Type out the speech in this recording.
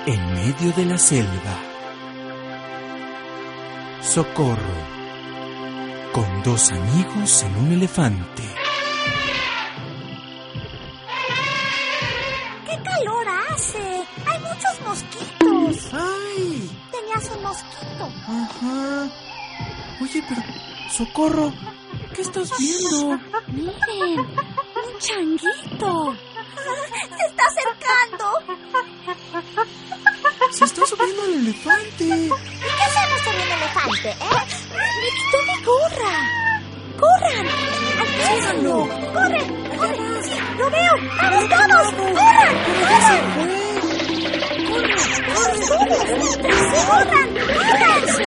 En medio de la selva, Socorro, con dos amigos en un elefante. ¡Qué calor hace! ¡Hay muchos mosquitos! ¡Ay! Tenías un mosquito. Ajá. Oye, pero, Socorro, ¿qué estás viendo? Miren, un changuito. Se está acercando. Se está subiendo al elefante. ¿Y qué hacemos con el elefante, Me quitó mi gorra. ¡Corran! ¡Alcánzalo! ¡Corre! ¡Corre! ¡Sí, lo veo! ¡Vamos todos! ¡Corran! ¡Corran! ¡Corran! ¡Corran! ¡Corran!